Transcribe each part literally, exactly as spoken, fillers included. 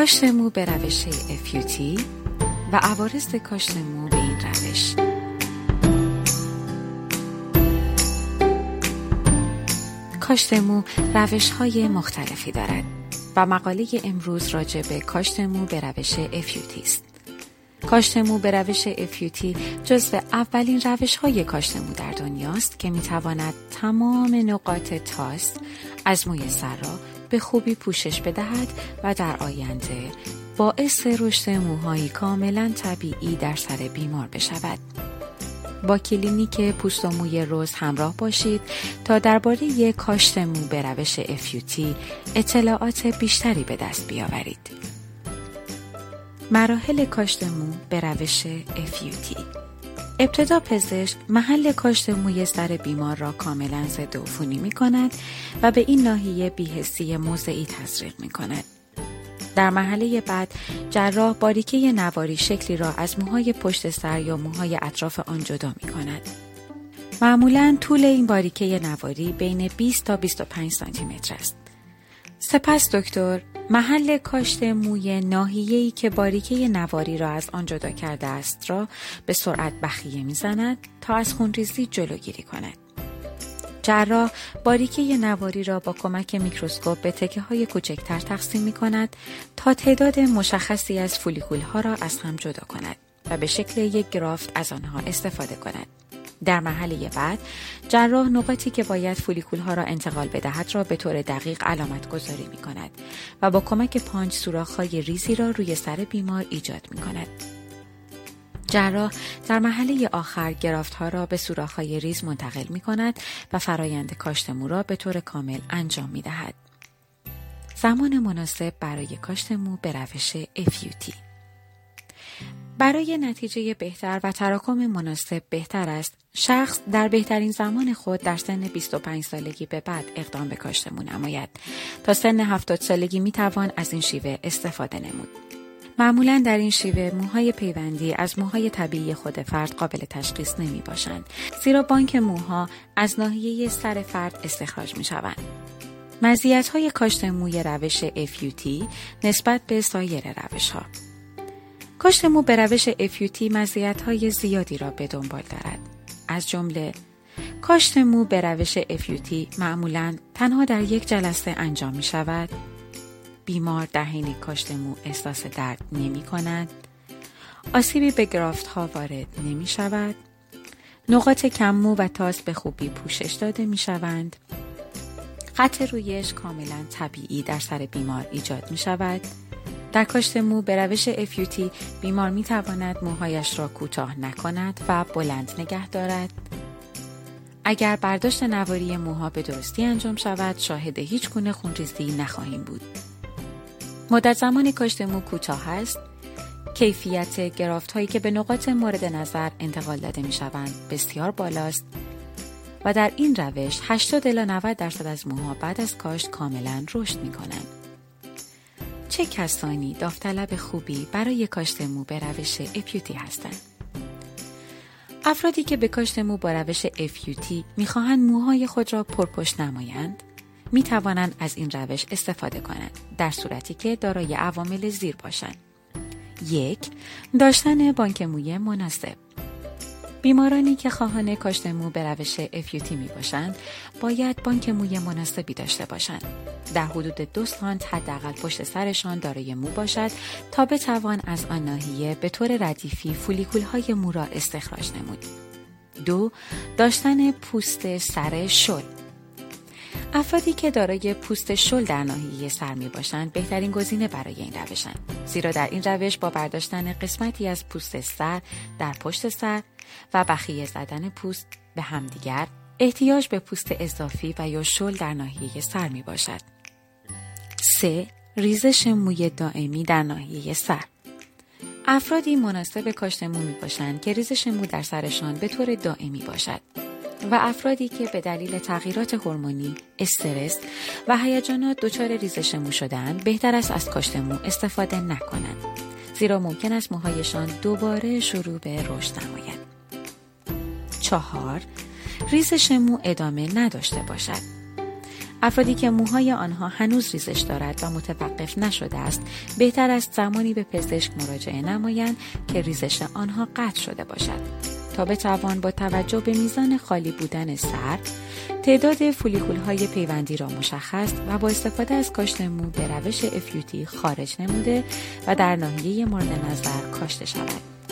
کاشت مو به روش اف یو تی و عوارض کاشت مو به این روش. کاشت مو روش‌های مختلفی دارد و مقاله امروز راجع به کاشت مو به روش اف یو تی است. کاشت مو به روش اف یو تی جزو اولین روش‌های کاشت مو در دنیاست که می‌تواند تمام نقاط تاس از موی سر را به خوبی پوشش بدهد و در آینده باعث رشد موهایی کاملا طبیعی در سر بیمار بشود. با کلینیک پوست و موی روز همراه باشید تا درباره کاشت مو به روش اف یو تی اطلاعات بیشتری به دست بیاورید. مراحل کاشت مو به روش اف یو تی. ابتدا پزشک محل کاشت موی سر بیمار را کاملا ضد عفونی می کند و به این ناحیه بی‌حسی موضعی تزریق می کند. در مرحله بعد جراح باریکه نواری شکلی را از موهای پشت سر یا موهای اطراف آن جدا می کند. معمولاً طول این باریکه نواری بین بیست تا بیست و پنج سانتی متر است. سپس دکتر محل کاشت موی ناحیه‌ای که باریکه نواری را از آن جدا کرده است را به سرعت بخیه می‌زند تا از خونریزی جلوگیری کند. جراح باریکه نواری را با کمک میکروسکوپ به تکه‌های کوچکتر تقسیم می‌کند تا تعداد مشخصی از فولیکول‌ها را از هم جدا کند و به شکل یک گرافت از آنها استفاده کند. در مرحله بعد جراح نقاطی که باید فولیکول‌ها را انتقال بدهد را به طور دقیق علامت گذاری می کند و با کمک پانچ سوراخ‌های ریزی را روی سر بیمار ایجاد می کند. جراح در مرحله آخر گرافت‌ها را به سوراخ‌های ریز منتقل می کند و فرایند کاشت مو را به طور کامل انجام می دهد. زمان مناسب برای کاشت مو به روش اف یو تی. برای نتیجه بهتر و تراکم مناسب بهتر است شخص در بهترین زمان خود در سن بیست و پنج سالگی به بعد اقدام به کاشت مو نماید. تا سن هفتاد سالگی می توان از این شیوه استفاده نمود. معمولاً در این شیوه موهای پیوندی از موهای طبیعی خود فرد قابل تشخیص نمی باشند، زیرا بانک موها از ناحیه سر فرد استخراج می شوند. مزیت‌های کاشت موی روش اف یو تی نسبت به سایر روش‌ها. کاشت مو به روش اف یو تی مزیت‌های زیادی را به دنبال دارد. از جمله کاشت مو به روش اف یو تی معمولاً تنها در یک جلسه انجام می شود. بیمار در حین کاشت مو احساس درد نمی کند. آسیبی به گرافت ها وارد نمی شود. نقاط کم مو و تاس به خوبی پوشش داده می شوند. خط رویش کاملاً طبیعی در سر بیمار ایجاد می شود. در کاشت مو به روش اف یو تی بیمار می تواند موهایش را کوتاه نکند و بلند نگه دارد. اگر برداشت نواری موها به درستی انجام شود شاهد هیچ گونه خونریزی نخواهیم بود. مدت زمان کاشت مو کوتاه است. کیفیت گرافت هایی که به نقاط مورد نظر انتقال داده می شوند بسیار بالاست و در این روش هشتاد الی نود درصد از موها بعد از کاشت کاملا رشد می کنند. چه کسانی داوطلب خوبی برای کاشت مو به روش اف یو تی هستند؟ افرادی که به کاشت مو با روش اف یو تی می‌خواهند موهای خود را پرپشت نمایند، می توانند از این روش استفاده کنند در صورتی که دارای عوامل زیر باشند. یک، داشتن بانک موی مناسب. بیمارانی که خواهان کاشت مو به روش اف یو تی می باشند باید بانک موی مناسبی داشته باشند. در حدود دو سانت حداقل پشت سرشان دارای مو باشد تا بتوان از آن ناحیه به طور ردیفی فولیکول‌های مو را استخراج نمود. دو، داشتن پوست سر شل. افرادی که دارای پوست شل در ناحیه سر می باشند بهترین گزینه برای این روشند، زیرا در این روش با برداشتن قسمتی از پوست سر در پشت سر و بخیه زدن پوست به همدیگر احتیاج به پوست اضافی و یا شل در ناحیه سر می باشد. سه، ریزش موی دائمی در ناحیه سر. افرادی مناسب کاشت مو می باشند که ریزش مو در سرشان به طور دائمی باشد و افرادی که به دلیل تغییرات هورمونی، استرس و هیجانات دچار ریزش مو شده‌اند بهتر است از کاشت مو استفاده نکنند، زیرا ممکن است موهایشان دوباره شروع به رشد نماید. چهار، ریزش مو ادامه نداشته باشد. افرادی که موهای آنها هنوز ریزش دارد و متوقف نشده است، بهتر است زمانی به پزشک مراجعه نمایند که ریزش آنها قطع شده باشد تا بتوان با توجه به میزان خالی بودن سر، تعداد فولیکول‌های پیوندی را مشخص و با استفاده از کاشت مو به روش اف یو تی خارج نموده و در ناحیه مورد نظر کاشته شود.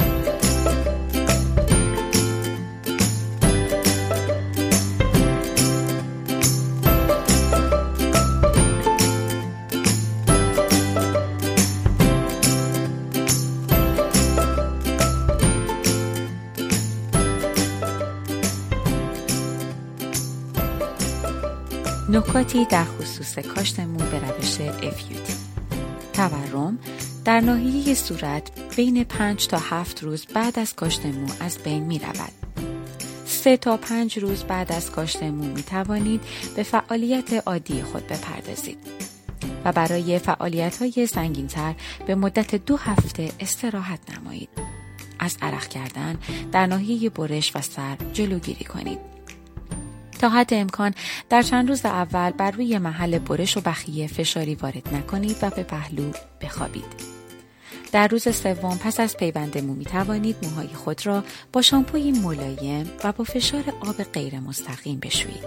نکاتی در خصوص کاشت مو به روش اف یو تی. تورم در ناحیه صورت بین پنج تا هفت روز بعد از کاشت مو از بین می رود. سه تا پنج روز بعد از کاشت مو می توانید به فعالیت عادی خود بپردازید و برای فعالیت‌های سنگین‌تر به مدت دو هفته استراحت نمایید. از عرق کردن در ناحیه برش و سر جلوگیری کنید. تا حد امکان در چند روز اول بر روی محل برش و بخیه فشاری وارد نکنید و به پهلو بخوابید. در روز سوم پس از پیوند مو می توانید موهای خود را با شامپوی ملایم و با فشار آب غیر مستقیم بشویید.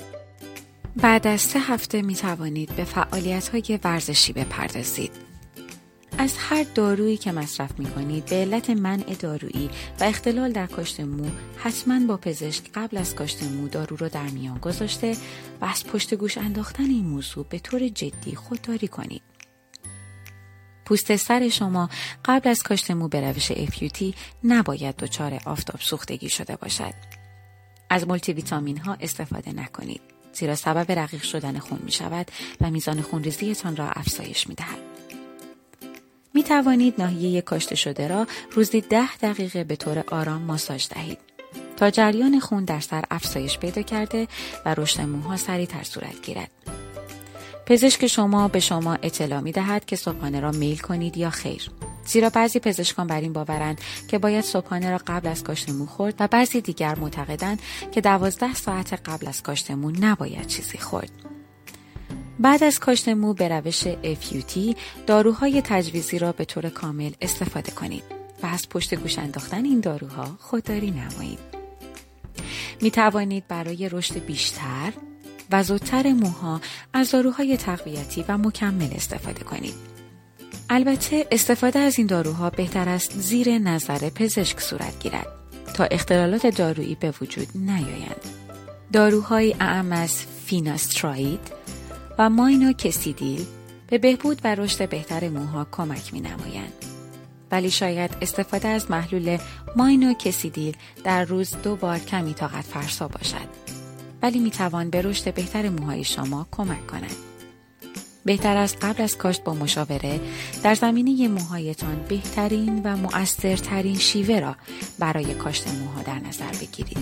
بعد از سه هفته می توانید به فعالیت‌های ورزشی بپردازید. از هر دارویی که مصرف می کنید به علت منع دارویی و اختلال در کاشت مو حتما با پزشک قبل از کاشت مو دارو را در میان گذاشته و از پشت گوش انداختن این موضوع به طور جدی خودداری کنید. پوست سر شما قبل از کاشت مو به روش اف یو تی نباید دچار آفتاب سوختگی شده باشد. از مولتی ویتامین ها استفاده نکنید، زیرا سبب رقیق شدن خون می شود و میزان خونریزیتان را افزایش می دهد. می توانید ناحیه کاشته شده را روزی ده دقیقه به طور آرام ماساژ دهید تا جریان خون در سر افزایش پیدا کرده و رشد موها سریعتر صورت گیرد. پزشک شما به شما اطلاع می دهد که صبحانه را میل کنید یا خیر، زیرا بعضی پزشکان بر این باورند که باید صبحانه را قبل از کاشت مو خورد و بعضی دیگر معتقدند که دوازده ساعت قبل از کاشت مو نباید چیزی خورد. بعد از کاشت مو به روش اف یو تی داروهای تجویزی را به طور کامل استفاده کنید و از پشت گوش انداختن این داروها خودداری نمایید. می توانید برای رشد بیشتر و زودتر موها از داروهای تقویتی و مکمل استفاده کنید. البته استفاده از این داروها بهتر است زیر نظر پزشک صورت گیرد تا اختلالات دارویی به وجود نیایند. داروهای اعم از فیناستراید و ماینوکسیدیل به بهبود و رشد بهتر موها کمک می نمایند. ولی شاید استفاده از محلول ماینوکسیدیل در روز دو بار کمی طاقت فرسا باشد، ولی می توان به رشد بهتر موهای شما کمک کند. بهتر است قبل از کاشت با مشاوره در زمینه موهایتان بهترین و مؤثرترین شیوه را برای کاشت موها در نظر بگیرید.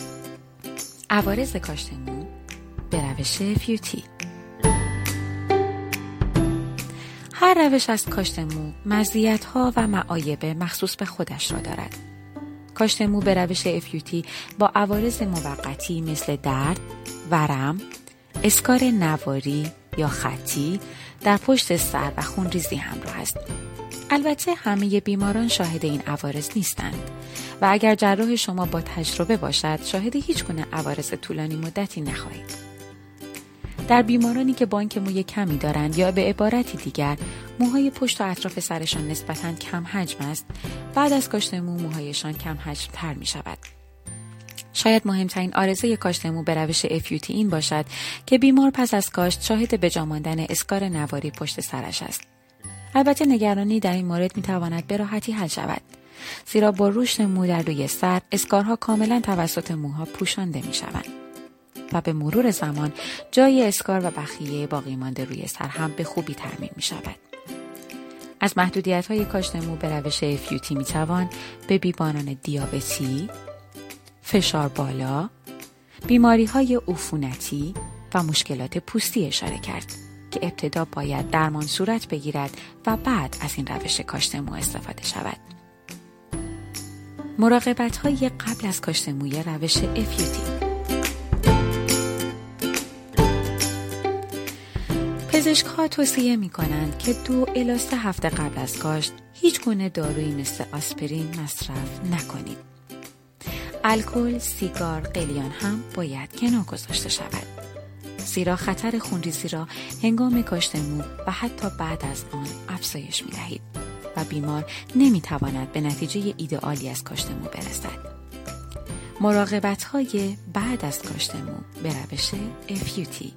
عوارض کاشت مو به روش اف یو تی. هر روش از کاشت مو مزیت‌ها و معایب مخصوص به خودش را دارد. کاشت مو به روش اف یو تی با عوارض موقتی مثل درد، ورم، اسکار نواری یا خطی در پشت سر و خونریزی همراه است. البته همه بیماران شاهد این عوارض نیستند و اگر جراح شما با تجربه باشد شاهد هیچ گونه عوارض طولانی مدتی نخواهید. در بیمارانی که بانک موی کمی دارند یا به عبارتی دیگر موهای پشت و اطراف سرشان نسبتاً کم حجم است، بعد از کاشت مو موهایشان کم حجم تر می شود. شاید مهمترین آرزوی کاشت مو به روش اف یو تی این باشد که بیمار پس از کاشت شاهد به جا ماندن اسکار نواری پشت سرش است. البته نگرانی در این مورد می تواند به راحتی حل شود، زیرا با رشد مو در روی سر اسکارها کاملا توسط موها پوشانده می شوند و به مرور زمان جای اسکار و بخیه باقی مانده روی سر هم به خوبی ترمیم می شود. از محدودیت‌های کاشت مو به روش اف یو تی می توان به بیماران دیابتی، فشار بالا، بیماری‌های عفونتی و مشکلات پوستی اشاره کرد که ابتدا باید درمان صورت بگیرد و بعد از این روش کاشت مو استفاده شود. مراقبت‌های قبل از کاشت موی روش اف یو تی. پزشک‌ها توصیه می‌کنند که دو الی سه هفته قبل از کاشت هیچ گونه دارویی مثل آسپرین مصرف نکنید. الکل، سیگار، قلیان هم باید کنار گذاشته شود. زیرا خطر خونریزی را هنگام کاشت مو و حتی بعد از آن افزایش می‌دهید و بیمار نمی‌تواند به نتیجه ایدئالی از کاشت مو برسد. مراقبت‌های بعد از کاشت مو به روش اف یو تی.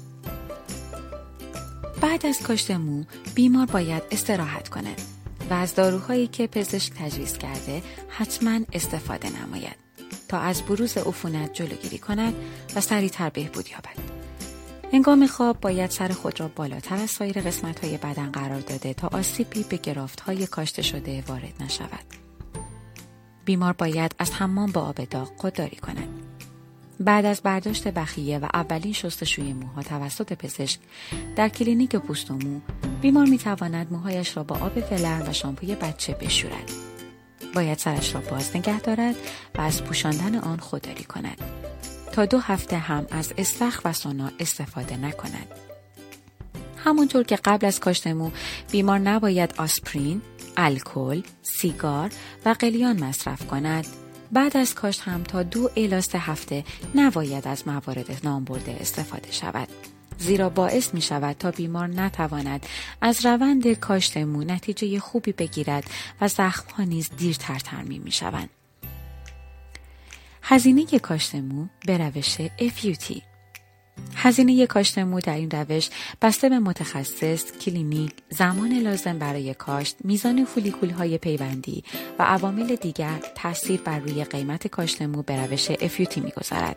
بعد از کاشت مو بیمار باید استراحت کند و از داروهایی که پزشک تجویز کرده حتما استفاده نماید تا از بروز عفونت جلوگیری کند و سریعتر بهبود یابد. هنگام خواب باید سر خود را بالاتر از سایر قسمت‌های بدن قرار داده تا آسیبی به گرافت‌های کاشته شده وارد نشود. بیمار باید از حمام با آب داغ خودداری کند. بعد از برداشت بخیه و اولین شستشوی موها توسط پزشک در کلینیک پوست و مو، بیمار می‌تواند موهایش را با آب ولرم و شامپوی بچه بشورد. باید سرش را باز نگه دارد و از پوشاندن آن خودداری کند. تا دو هفته هم از استخر و سونا استفاده نکند. همونطور که قبل از کاشت مو بیمار نباید آسپرین، الکل، سیگار و قلیان مصرف کند، بعد از کاشت هم تا دو الی سه هفته نباید از موارد نامبرده استفاده شود، زیرا باعث می شود تا بیمار نتواند از روند کاشت مو نتیجه خوبی بگیرد و زخم‌ها نیز دیرتر ترمیم می شوند. هزینه کاشت مو به روش اف یو تی. هزینه کاشت مو در این روش بسته به متخصص، کلینیک، زمان لازم برای کاشت، میزان فولیکول‌های پیوندی و عوامل دیگر تأثیر بر روی قیمت کاشت مو به روش اف یو تی می‌گذارد.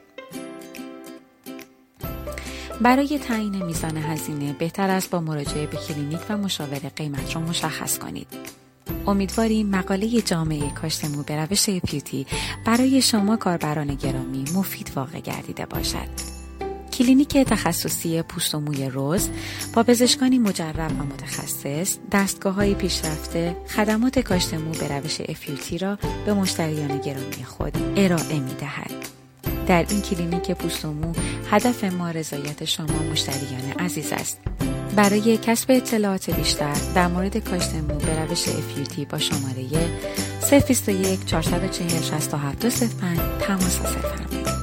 برای تعیین میزان هزینه بهتر است با مراجعه به کلینیک و مشاور قیمت را مشخص کنید. امیدواریم مقاله جامعه کاشت مو به روش اف یو تی برای شما کاربران گرامی مفید واقع گردیده باشد. کلینیک تخصصی پوست و موی روز با پزشکانی مجرب و متخصص، دستگاه‌های پیشرفته، خدمات کاشت مو به روش اف یو تی را به مشتریان گرامی خود ارائه می‌دهد. در این کلینیک پوست و مو هدف ما رضایت شما مشتریان عزیز است. برای کسب اطلاعات بیشتر در مورد کاشت مو به روش اف یو تی با شماره صفر بیست و یک چهارصد و چهل شصت و هفت صفر پنج تماس فرمایید.